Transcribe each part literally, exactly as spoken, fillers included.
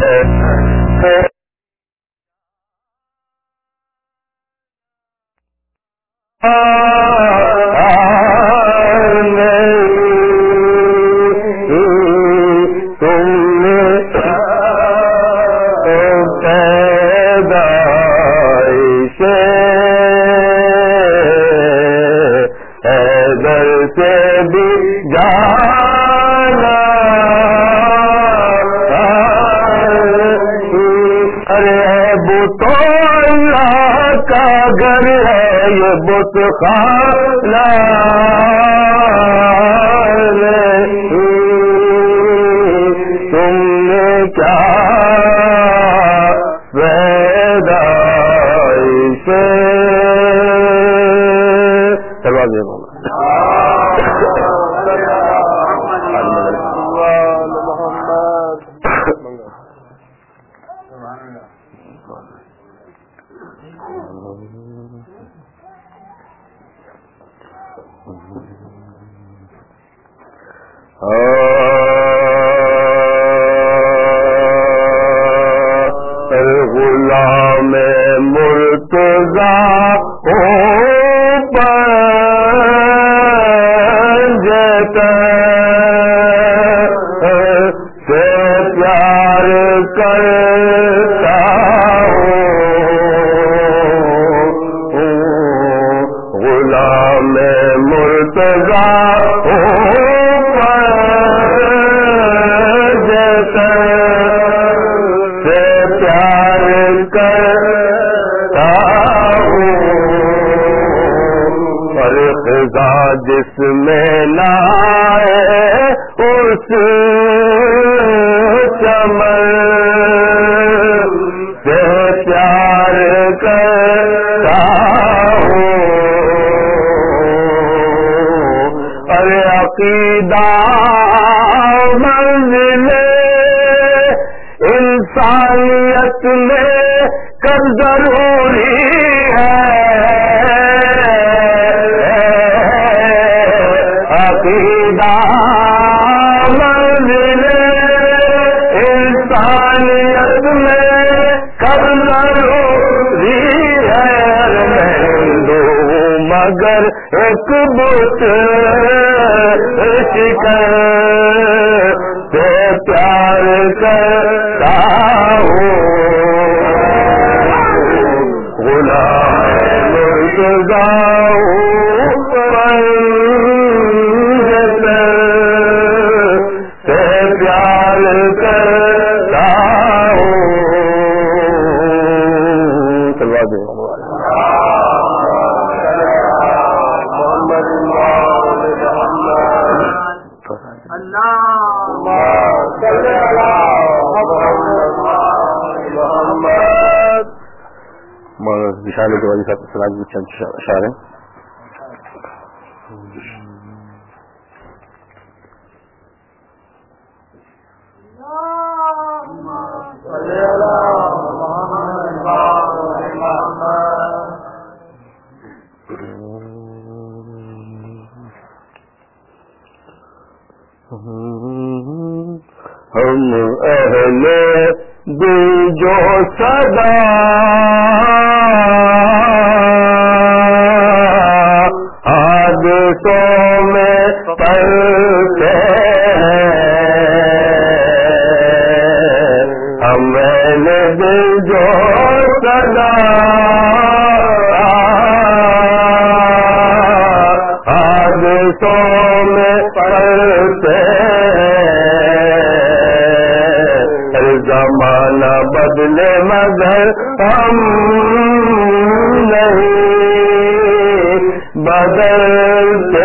جس میں لائے اس چمن سے پیار کرتا ہوں، ارے عقیدہ منزل انسانیت میں کب ضروری ہے، عقیدہ منزل انسانیت میں کب ضروری ہے، میں دوں مگر ایک بت شکر سے پیار کرتا ہوں، غلام مرتضیٰ اشارے کے والی صاحب سراج میں چند اشارے ہم اہل دل جو صدا حادثوں میں پلتے ہیں، ہم اہل دل جو صدا حادثوں میں پلتے زمانہ بدلے مگر ہم نہیں بدلتے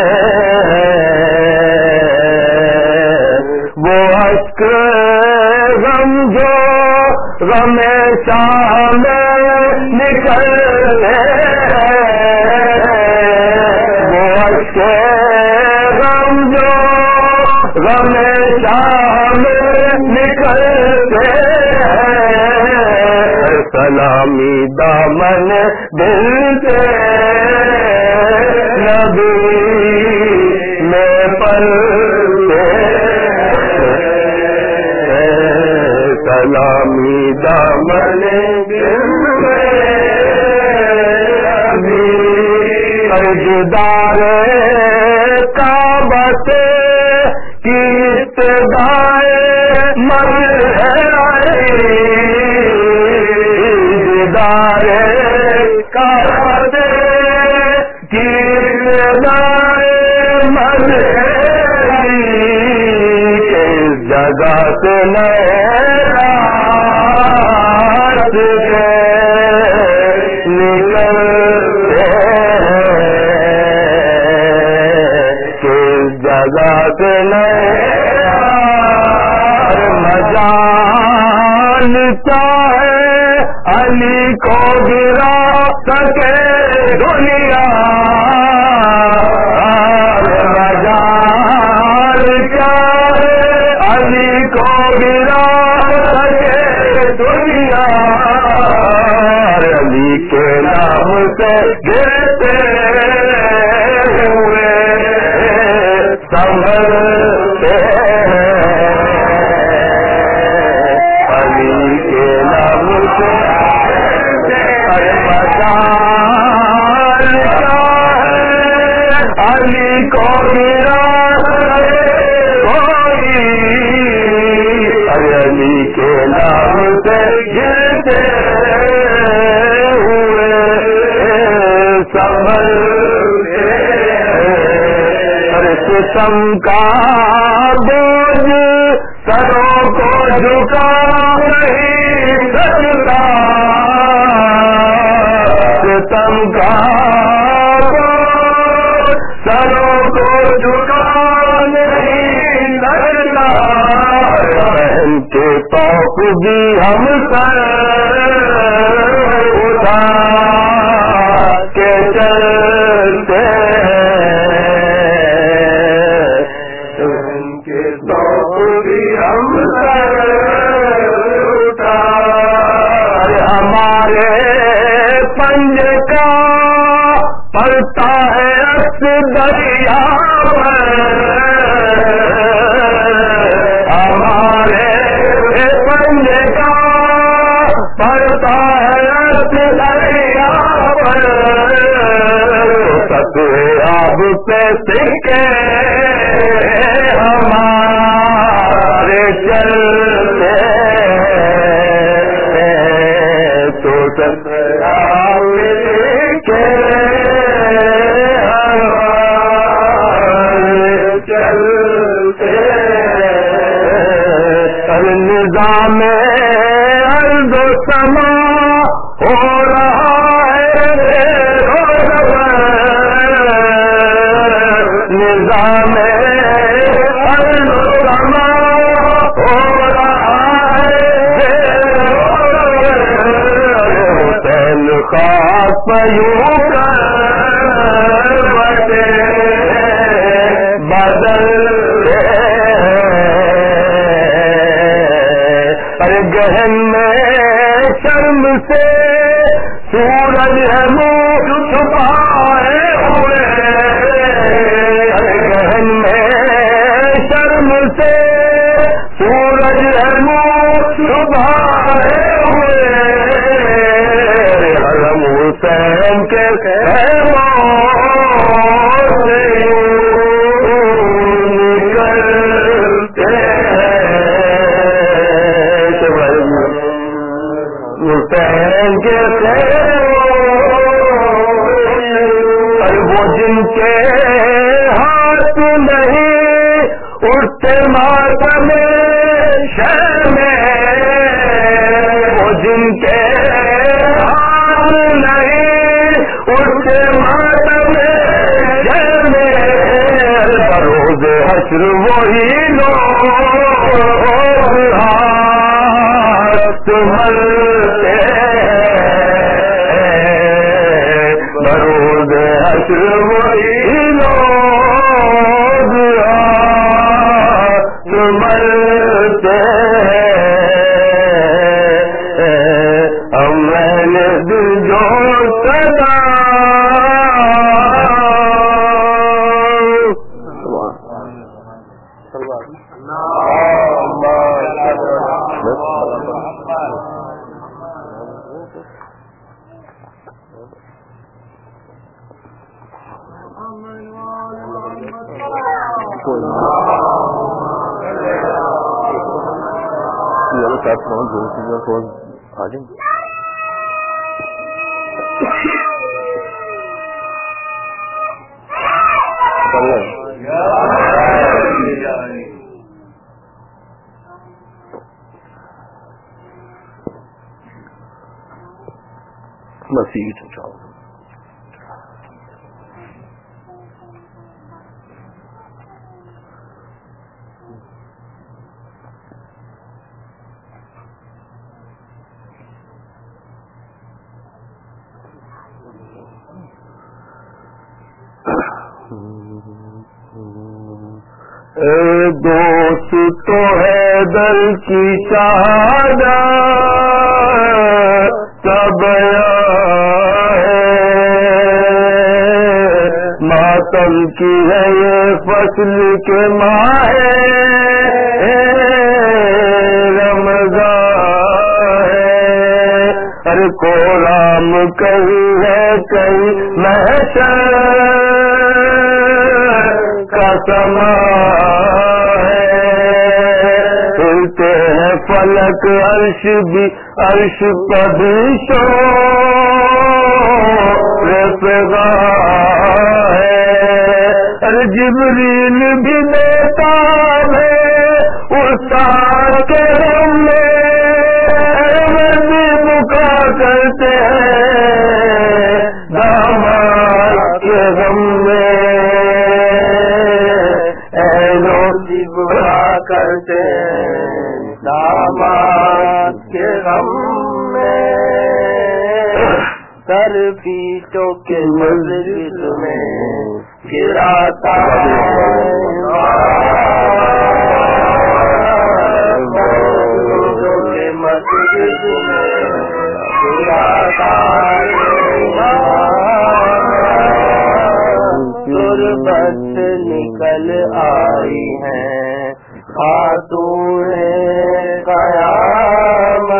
ہیں، وہ اشک غم جو غم شام نکلتے ہیں، وہ اشک غم جو غم شام نکلتے سلامی دامن دل کے نبی میں پلتے غلامی دامن دیدار کعبہ سے کی ابتدائے مر ہے دیدار کعبہ سے کی ابتدائے مر ہے کس جگہ سے علی کو گرا سکے دنیا مجال کیا ہے علی کو گرا سکے دنیا علی کے نام سے گرتے ہوئے سنبھلتے علی کے نام سے علی کو گرا کوئی علی کے نام سے گرتے ہوئے سنبھلتے ستم کا بوجھ سروں کو جھکا نہیں سکتا ستم کا سروں کو جھکا نہیں سکتا بہن کے توق بھی ہم سر اٹھا کے چلتے بہن کے توق بھی ہم سر اٹھا ہمارے پنج کا پلتا ہے دریا ہمارے پنج کا پلتا ہے دریا سطح آب سے سکے ہمارے چلتے تو سطح آب کے نظام ارض و سما ہو رہا ہے نظام ارض و سما ہو رہا ہے حسین خاص یوں کر بڑے بدل گہن میں شرم سے سورج ہے منہ چھپائے ہوئے گہن میں شرم سے سورج ہے منہ چھپائے ہوئے حرم حسین کے وہ جن کے ہاتھ نہیں اٹھتے ماتم شہر میں وہ جن کے ہاتھ نہیں اٹھتے ماتم شہر میں بروز حشر وہی لوگ ہاتھ ملتے بروز حشر وہی لوگ ہاتھ ملتے ہم نے دل جو سدا مسیح چاہو دوست تو ہے دل کی شہادت سب ماتم کی ہے یہ فصل کے ماہ رمضان ہے، ہر کو رام کہیں ہے کہیں محشر کا سما فلک عرش بھی عرش کبھی شور فضا ہے، جبریل بھی بیتاب ہے استاد کے غم میں، بھی بکا کرتے ہیں داماد کے غم میں، اے لوگ بکا کرتے ہیں داماد کے غم میں، سر پیٹوں کے مسجد میں گراتا ہے کے مسجد میں گراتا غربت نکل آئی ہے خاتون قیامت،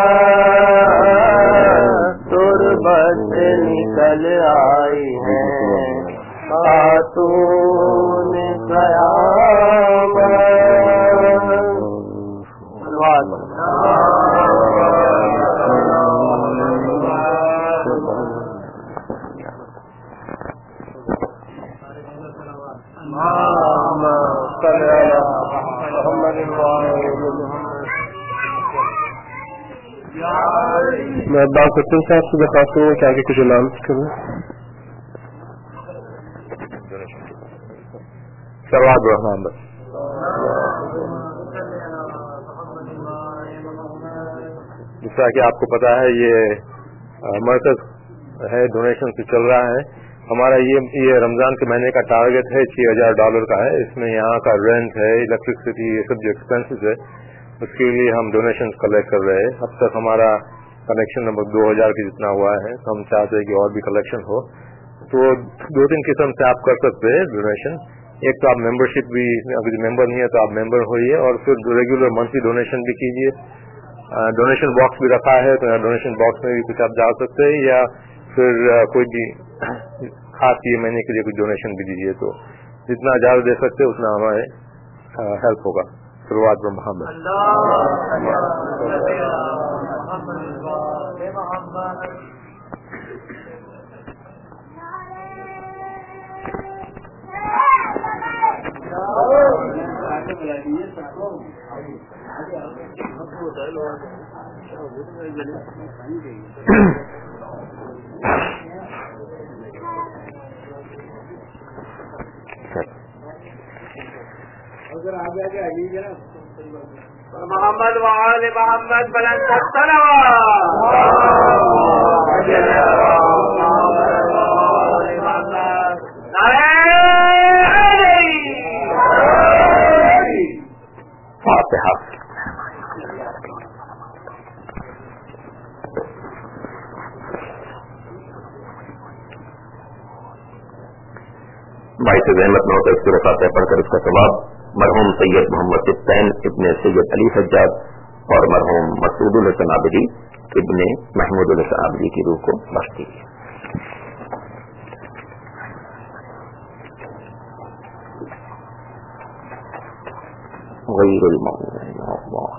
تربت نکل آئی ہے خاتون قیامت۔ میں بات کرتا ہوں صاحب سے درخواست کروں کہ آگے کچھ اناؤنس کروں۔ سرواد رحمان بس جس طرح کہ آپ کو پتا ہے یہ مرکز ہے ڈونیشن سے چل رہا ہے ہمارا، یہ یہ رمضان کے مہینے کا ٹارگیٹ ہے چھ ہزار ڈالر کا ہے، اس میں یہاں کا رینٹ ہے، الیکٹرسٹی، یہ سب جو ایکسپینسز ہے اس کے لیے ہم ڈونیشن کلیکٹ کر رہے ہیں۔ اب تک ہمارا کلیکشن نمبر دو ہزار کے جتنا ہوا ہے، تو ہم چاہتے ہیں کہ اور بھی کلیکشن ہو، تو دو تین قسم سے آپ کر سکتے ہیں ڈونیشن۔ ایک تو آپ ممبرشپ بھی، اگر ممبر نہیں ہے تو آپ ممبر ہوئیے، اور پھر ریگولر منتھلی ڈونیشن بھی کیجیے۔ ڈونیشن باکس بھی رکھا ہے تو ڈونیشن باکس میں بھی کچھ آپ ڈال سکتے ہیں، یا پھر کوئی بھی خاص یہ مہینے کے لیے کچھ ڈونیشن بھی دیجیے، تو جتنا زیادہ دے سکتے اتنا ہمارے ہیلپ ہوگا۔ شروعات میں محمد محمد وآل محمد بلند فاتحہ۔ بھائی سے زحمت نہ ہوتا اس کو فاتحہ پڑھ کر اس کا ثواب مرحوم سید محمد حسین ابن سید علی سجاد اور مرحوم مسعود الحسن عابدی ابن محمود الحسن عابدی کی روح کو بخش دیجیے. غیر المغضوب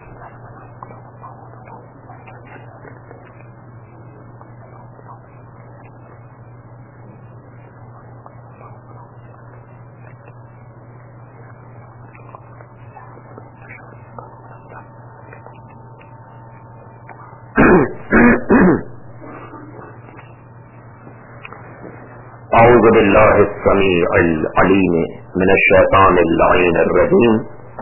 اعوذ باللہ السمیع العلیم من الشیطان اللعین الرجیم.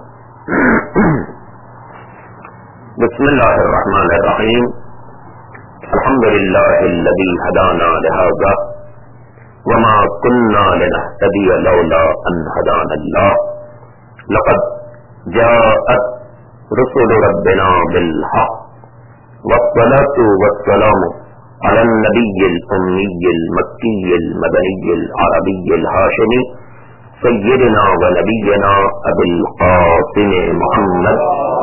بسم اللہ الرحمن الرحیم. الحمد للہ الذی هدانا لهذا وما كنا لنهتدی لولا ان هدانا اللہ. لقد جاءت رسل ربنا بالحق والصلاة والسلام على النبي الأمي المكي المدني العربي الهاشمي سيدنا ونبينا أبي القاسم محمد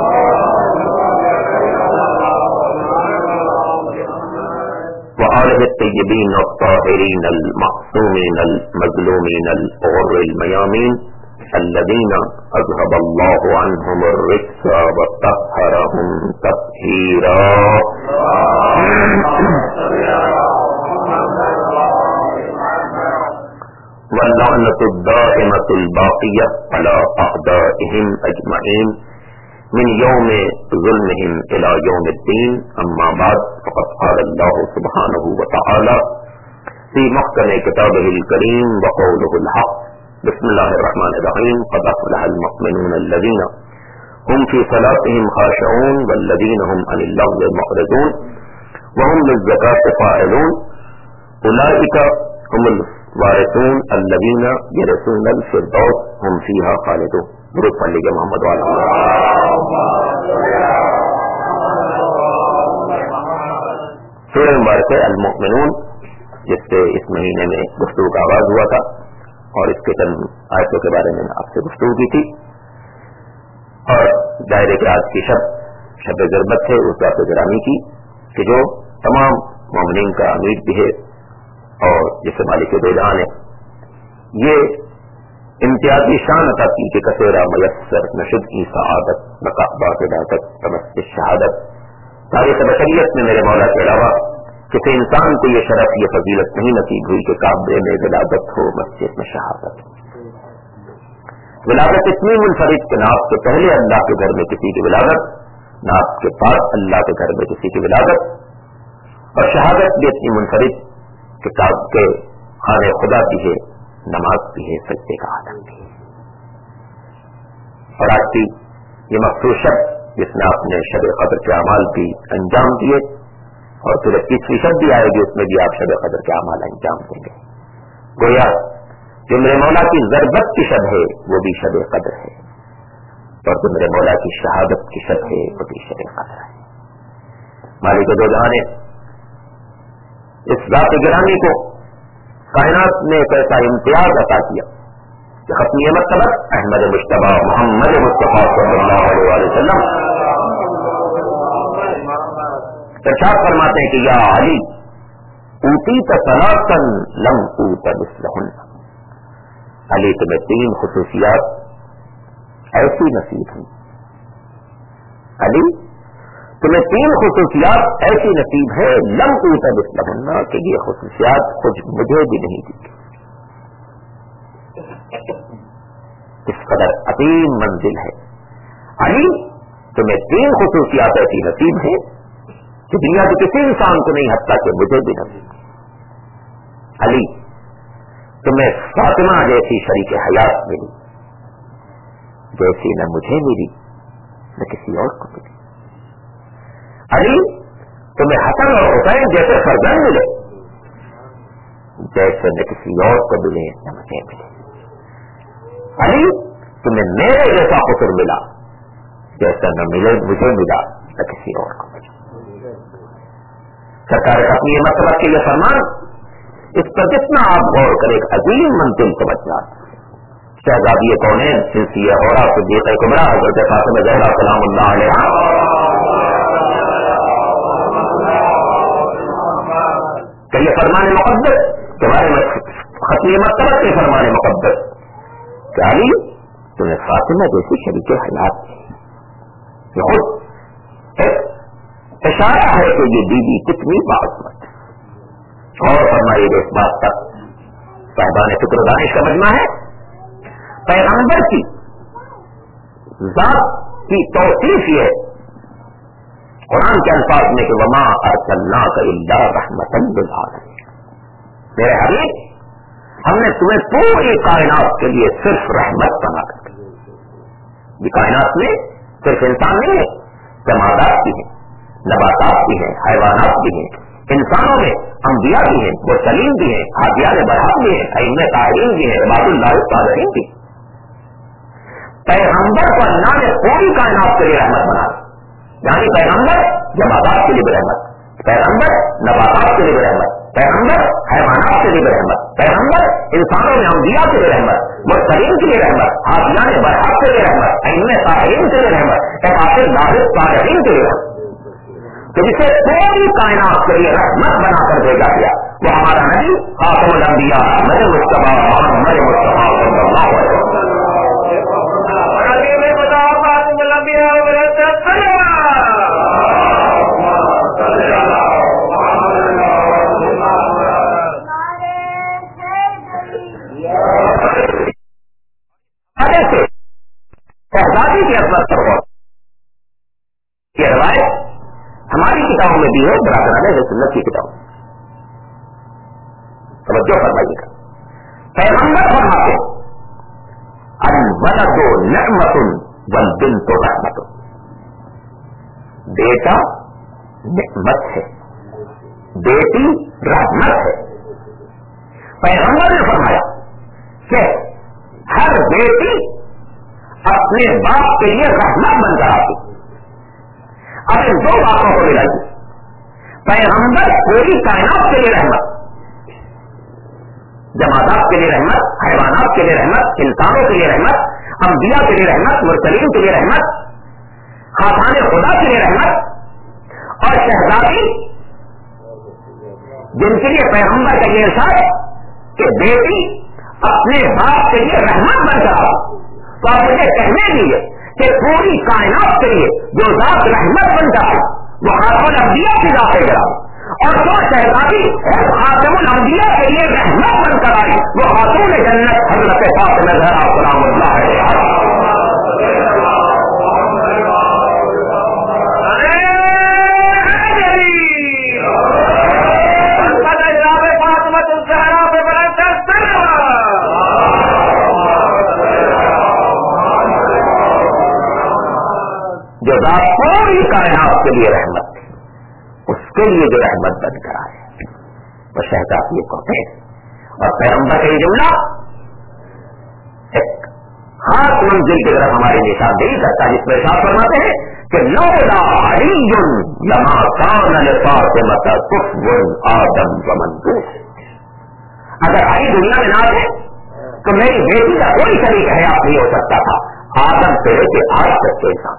وآله الطيبين الطاهرين المعصومين المظلومين الغر الميامين الذين أذهب الله عنهم الرجس وطهرهم تطهيرا. واللعنة الدائمة الباقية على أعدائهم أجمعين من يوم ظلمهم إلى يوم الدين. أما بعد فقد قال الله سبحانه وتعالى في محكم كتابه الكريم وقوله الحق. بسم الله الرحمن الرحيم. قد أفلح المؤمنون الذين هم في صلاتهم خاشعون والذين هم عن اللغو معرضون وهم للزكاة فاعلون أولئك هم الوارثون الذين يرثون الفردوس هم فيها خالدون. درود پڑھ لیجیے محمد وعلی سورہ مبارکہ المؤمنون، جس سے اس مہینے میں گفتگو کا آغاز ہوا تھا اور اس کے چند آیتوں کے بارے میں آپ سے گفتگو کی تھی. اور دائرے کے آج کی شب شب ضربت ہے اس بات گرامی کی کہ جو تمام مومنین کا امید بھی ہے اور جسے مالک دو جہان ہے. یہ امتیازی شان عطا کی کہ کثیرہ میسر نشد کی سعادت نقابات عدالت تمس شہادت. تاریخ بشریت میں میرے مولا کے علاوہ کسی انسان کو یہ شرف یہ فضیلت نہیں نصیب ہوئی کہ کعبے میں ولادت ہو، مسجد میں شہادت. ولادت اتنی منفرد کہ نہ آپ کے پہلے اللہ کے گھر میں کسی کی ولادت، نہ آپ کے بعد اللہ کے گھر میں کسی کی ولادت، اور شہادت بھی اتنی منفرد کہ کعبے کے خانے خدا بھی ہے، نماز بھی ہے، سجدے کا عالم بھی ہے. اور آج کی یہ مخصوص شب جس میں آپ نے شب قدر کے اعمال بھی انجام دیے اور پھر تیسری شب بھی آئے گی اس میں بھی آپ شب قدر کے اعمال انجام دیں گے. گویا جو میرے مولا کی ضربت کی شب ہے وہ بھی شب قدر ہے، اور جو میرے مولا کی شہادت کی شب ہے وہ بھی شب قدر ہے. مالک دو جہاں نے اس ذات گرامی کو کائنات میں ایک ایسا امتیاز عطا کیا کہ ختمی مرتبہ احمد مجتبی محمد مصطفیٰ صلی اللہ علیہ وسلم ارشاد فرماتے ہیں کہ یا علی اوتیت ثلاثا لم اوت مثلہن. علی تمہیں تین خصوصیات ایسی نصیب ہوئی، علی تمہیں تین خصوصیات ایسی نصیب ہے لم اوت مثلہن کہ یہ خصوصیات خود مجھے بھی نہیں دی. اس قدر عظیم منزل ہے. علی تمہیں تین خصوصیات ایسی نصیب ہے کہ دنیا کے کسی انسان کو نہیں، حتیٰ کہ مجھے بھی نصیب. علی تمہیں فاطمہ جیسی شریک حیات ملی جیسی نہ مجھے ملی نہ کسی اور کو ملی. علی تمہیں حسن اور حسین جیسے فرزند ملے جیسے نہ کسی اور کو ملے نہ مجھے ملے. علی تمہیں میرے جیسا قصر ملا جیسا نہ ملے مجھے ملا نہ کسی اور کو ملا. سرکار اپنی مطلب کے یہ فرمان اس پر جتنا آپ غور کریں ایک عظیم منزل سمجھ جاتے. شہزادی کونین سلسلہ اورا صدیقہ کبریٰ حضرت فاطمہ زہرا سلام اللہ علیہا کہ یہ فرمان مقدس کے بارے میں ختم مرتبہ کے فرمان مقدس کہ علی تمہیں فاطمہ جیسی شریک حیات یہ خود ایک اشارہ ہے کہ یہ بیوی کتنی باعظمت اور فرمائیے اس بات تک صاحبان فکر و دانش کا مجمع ہے پیغمبر کی ذات کی توصیف یہ قرآن کے الفاظ میں کہ وما ارسلناک الا رحمۃ للعالمین میرے حبیب ہم نے تمہیں پوری کائنات کے لیے صرف رحمت بنا کر یہ کائنات میں صرف انسان نہیں ہے جمادات بھی ہیں نباتات بھی ہیں حیوانات بھی ہیں انسانوں میں انبیاء بھی ہیں مرسلین بھی ہیں ہادیان برحق بھی ہیں ائمہ طاہرین بھی ہیں عباد اللہ الصالحین بھی پیغمبر کو اللہ نے پوری کائنات کے لیے رحمت بنا یعنی پیغمبر جمادات کے لیے رحمت پیغمبر نباتات کے لیے رحمت پیغمبر حیوانات کے لیے رحمت پیغمبر انسانوں میں انبیاء کے لیے رحمت مرسلین کے لیے رحمت ہادیان برحق کے لیے رحمت ائمہ طاہرین کے لیے رحمت عباد اللہ الصالحین کے لیے رحمت تو جسے پوری کائنات کے لیے رحمت بنا کر بھیجا گیا وہ ہمارا نبی خاتم الانبیاء احمد مصطفیٰ محمد مصطفیٰ صلی اللہ علیہ وسلم شہزادی کی عظمت پر غور یہ روایت ہماری کتابوں میں بھی ہے برادران اہل سنت کی کتابوں توجہ فرمائیے گا پیغمبر فرماتے الولد نعمت والبنت رحمت بیٹا نعمت ہے بیٹی رحمت ہے پیغمبر نے فرمایا کہ ہر بیٹی اپنے باپ کے لیے رحمت بن کر آتی اب ان دو باتوں کو ملائیے پیغمبر پوری کائنات کے لیے رحمت جمادات کے لیے رحمت حیوانات کے لیے رحمت انسانوں کے لیے رحمت انبیاء کے لیے رحمت مرسلین کے لیے رحمت خاصان خدا کے لیے رحمت اور شہزادی جن کے لیے پیغمبر کا یہ ارشاد کہ بیٹی اپنے باپ کے لیے رحمت بن کر آتی تو آپ مجھے کہنے دیجیے کہ پوری کائنات کے لیے جو ذات رحمت بن جائے وہ خاتم الانبیاء کی ذات ہے اور جو شہزادی خاتم الانبیاء کے لیے رحمت بن کر آئی وہ خاتون جنت حضرت فاطمہ زہرا سلام اللہ علیہا جو ذات پوری کائنات کے لیے رحمت تھی اس کے لیے جو رحمت بن کر آئے وہ شہزادی کو ہے اور پیغمبر کا یہ جملہ ایک خاص منزل کی طرف ہماری نشاندہی کرتا ہے جس میں ارشاد فرماتے ہیں کہ لولا علی لما کان لفاطمہ کفو آدم ومن اگر علی دنیا میں نہ تھے تو میری بیٹی کا کوئی شریک حیات نہیں ہو سکتا تھا آدم سے لے کے آج تک کے انسان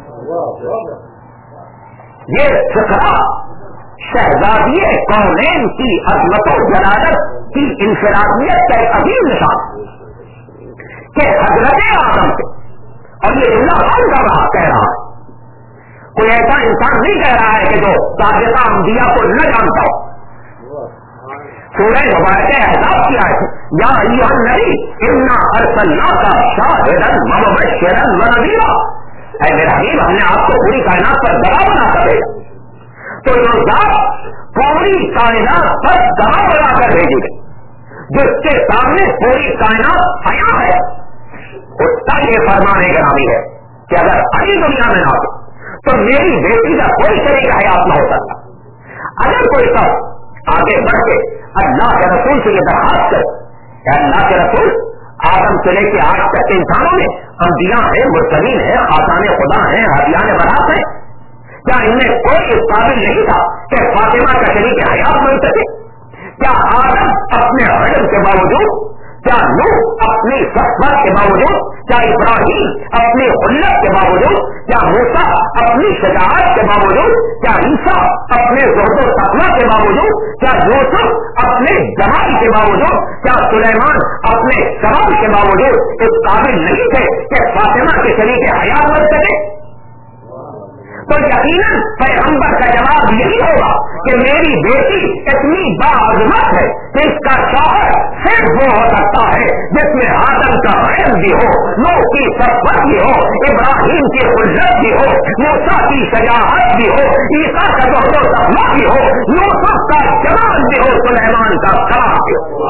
یہ فکرہ شہزادی کونین کی عظمت و جلالت کی انفرادیت کا ایک عظیم نشان کہ حضرت آدم سے اور یہ جملہ کون کر رہا کہہ رہا ہے کوئی ایسا انسان نہیں کہہ رہا ہے کہ جو سابقہ انبیاء کو نہ جانتا ہو سورہ مبارکہ احزاب کی آیت یا ایھا النبی انا ارسلناک شاہدا ومبشرا ونذیرا اے میرا حبیب ہم نے آپ کو پوری کائنات پر گواہ بنا کر بھیجا تو جو ذات پوری کائنات پر گواہ بنا کر بھیجی گئی جس کے سامنے پوری کائنات آیا ہے اس کا یہ فرمان گرامی ہے کہ اگر علی دنیا میں نہ ہو تو میری بیٹی کا کوئی شریک حیات نہ ہو سکتا اگر کوئی سب آگے بڑھ کے اللہ کے رسول سے یہ درخواست کرے کہ اللہ کے رسول آدم سے لے کے آج تک انسانوں میں انبیاء ہیں مرسلین ہیں خاصان خدا ہیں ہادیان برحق ہیں کیا ان میں کوئی اس قابل نہیں تھا کہ فاطمہ کا شریک حیات بن سکے کیا آدم اپنے علم کے باوجود کیا نوح اپنی صفت کے باوجود، کیا ابراہیم اپنی خلت کے باوجود، کیا موسیٰ اپنی شجاعت کے باوجود، کیا عیسیٰ اپنے زہد و تقویٰ کے باوجود، کیا یوسف اپنے جمال کے باوجود، کیا سلیمان اپنے کمال کے باوجود اس قابل نہیں تھے کہ فاطمہ کے شریک حیات بن سکے؟ تو یقیناً پیغمبر کا جواب یہی ہوگا کہ میری بیٹی اتنی باعظمت ہے کہ اس کا شوہر صرف وہ ہو سکتا ہے جس میں آدم کا علم بھی ہو، نوح کی صفت بھی ہو، ابراہیم کی خلت بھی ہو، موسیٰ کی شجاعت بھی ہو، عیسیٰ کا زہد و تقویٰ بھی ہو، یوسف کا جمال بھی ہو، سلیمان کا کلام بھی ہو۔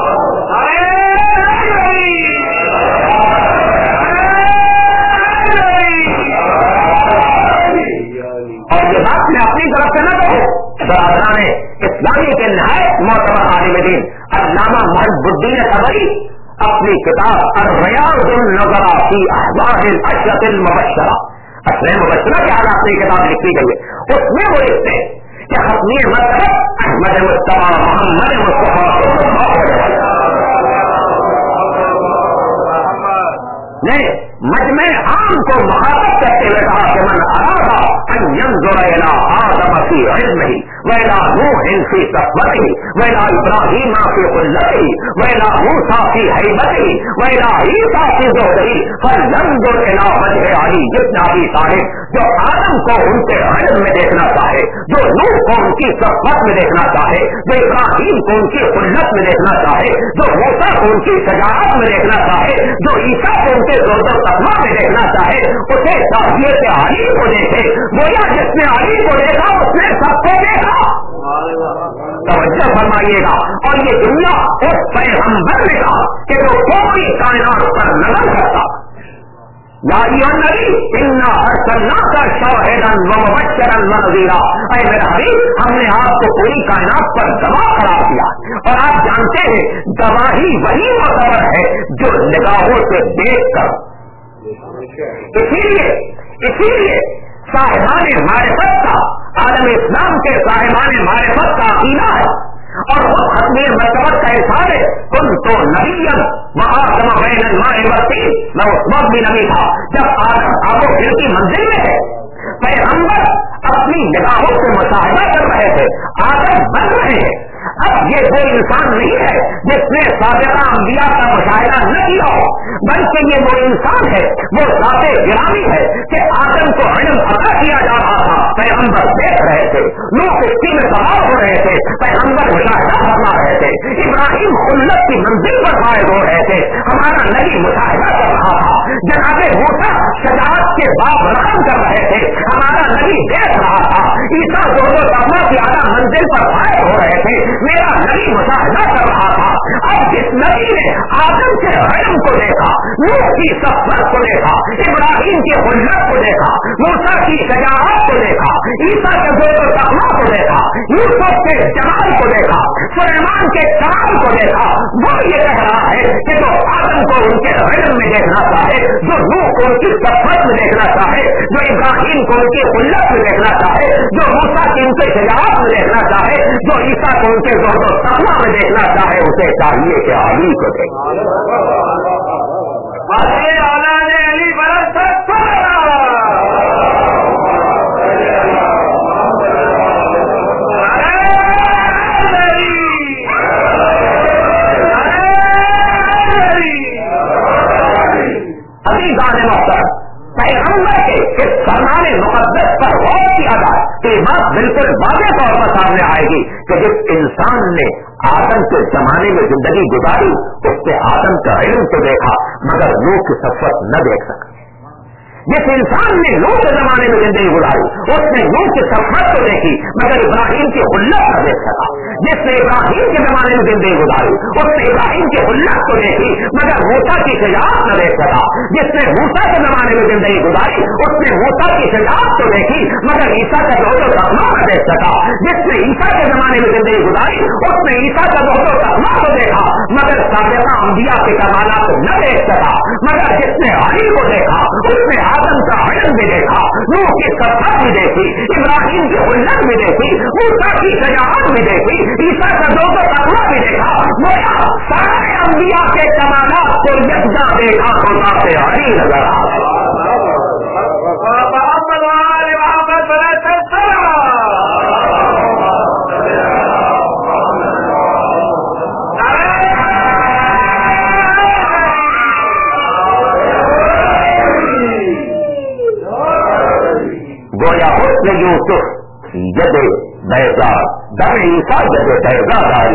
اور یہ بات میں اپنی طرف سے نہ کہوں، برادران اسلامی کے نہایت معتبر عالم دین علامہ محب الدین طبری اپنی کتاب الریاض النظرہ فی احوال الاشرف المبشرہ، اشرف مبشرہ کے حالات میں کتاب لکھی گئی ہے، اس میں وہ لکھتے ہیں کہ ختمی مطلب احمد مصطفیٰ محمد مصطفیٰ نے مجمع عام کو مخاطب کرتے ہوئے کہا کہ من اراد ان ينظر الى آدم في علمه والى نوح في صفوته والى ابراہیم في خلته والى موسیٰ في هیبته والى عیسیٰ في زہده فلينظر الى وجه علی ابن ابی طالب، جو آدم کو ان کے علم میں دیکھنا چاہے، جو نوح کو ان کی صفوت میں دیکھنا چاہے، جو ابراہیم کو ان کی خلت میں دیکھنا چاہے، جو موسیٰ کو ان کی شجاعت میں دیکھنا چاہے، جو عیسیٰ کو ان کے زہد و تقویٰ میں دیکھنا چاہے، اسے چاہیے کہ علی کو دیکھے، گویا جس نے علی کو دیکھا اس نے سب کو دیکھا۔ توجہ فرمائیے گا، اور یہ دنیا اس پیغمبر نے کہا کہ جو کوئی کائنات پر نظر کرتا، یا ایھا النبی انا ارسلناک شاہدا ومبشرا ونذیرا، اے میرا حبیب ہم نے آپ کو پوری کائنات پر گواہ قرار دیا، اور آپ جانتے ہیں گواہی وہی معتبر ہے جو نگاہوں سے دیکھ کر، اسی لیے اسی لیے صاحبان معرفت کا، عالم اسلام کے صاحبان معرفت کا عقیدہ ہے اور وہ ختم مرتبت کا احساس ہے، تم تو نبی وآدم بین الماء والطین، میں اس وقت بھی نبی تھا جب آدم آب و گل کی منزل میں ہے، پیغمبر اپنی نگاہوں سے مشاہدہ کر رہے تھے، آدم بن رہے ہیں۔ اب یہ وہ انسان نہیں ہے جس نے سابقہ انبیاء کا مشاہدہ نہ کیا ہو، بلکہ یہ وہ انسان ہے، وہ ذات گرامی ہے کہ آدم کو علم عطا کیا جا رہا تھا، پیغمبر دیکھ رہے تھے، لوگ کشتی میں سوار ہو رہے تھے، پیغمبر مشاہدہ کرنا رہے تھے، ابراہیم خلت کی منزل پر فائز ہو رہے تھے، ہمارا نبی مشاہدہ کر رہا تھا، جناب موسیٰ شجاعت کے باب رقم کر رہے تھے، ہمارا نبی دیکھ رہا تھا، عیسیٰ زہد و تقویٰ کی اعلیٰ منزل پر فائز ہو رہے تھے، میرا نبی مشاہدہ کر رہا تھا۔ اب جس نبی نے آدم کے علم کو دیکھا، نوح کی صفت کو دیکھا، ابراہیم کی خلت کو دیکھا، موسیٰ کی شجاعت کو دیکھا، عیسیٰ کے زہد و تقویٰ کو دیکھا، یوسف کے جمال کو دیکھا، سلیمان کے کمال کو دیکھا، وہ یہ کہہ رہا ہے کہ جو آدم کو ان کے علم میں دیکھنا چاہے، جو نوح کو ان کی صفت میں دیکھنا چاہے، جو ابراہیم کو ان کی خلت میں دیکھنا چاہے، جو موسیٰ کی ان کے شجاعت میں دیکھنا چاہے، جو عیسیٰ کو ان کے زہد و تقویٰ میں دیکھنا چاہے، اسے چاہیے کہ علی کو دیکھے۔ پیغمبر کے اس فرمان مقدس پر غور کیا جائے تو یہ بات بالکل واضح طور پر سامنے آئے گی کہ جس انسان نے آدم کے زمانے میں زندگی گزاری اس نے آدم کا علم تو دیکھا مگر نوح کی صفت نہ دیکھ سکا۔ جس انسان نے نوح کے زمانے میں زندگی گزاری اس نے نوح کی صفت تو دیکھی مگر ابراہیم کی خلت نہ دیکھ سکا۔ جس نے ابراہیم کے زمانے میں زندگی گزاری اس نے ابراہیم کی خلت تو دیکھی مگر موسیٰ کی شجاعت نہ دیکھ سکا۔ جس نے موسیٰ کے زمانے میں زندگی گزاری اس نے موسیٰ کی شجاعت تو دیکھی مگر عیسیٰ کا زہد و تقویٰ نہ دیکھ سکا۔ جس نے عیسیٰ کے زمانے میں زندگی گزاری اس نے عیسیٰ کا زہد و تقویٰ تو دیکھا مگر سابقہ انبیاء کے کمالات کو نہ دیکھ سکا۔ مگر جس نے علی کو دیکھا اس نے آدم کا علم जलाल भी देखा, नूह की सत्ता भी देखी, इब्राहिम की उल्लत भी देखी, मूसा की शजाअत भी देखी, ईसा का दो दो तकवा भी देखा। गोया सारे अंबिया के कमालात को यकजा देखा तो से हरी नजर आ गोया हुस्न यूसुफ जदे बैजा दर ईसा जदे बैजा दारी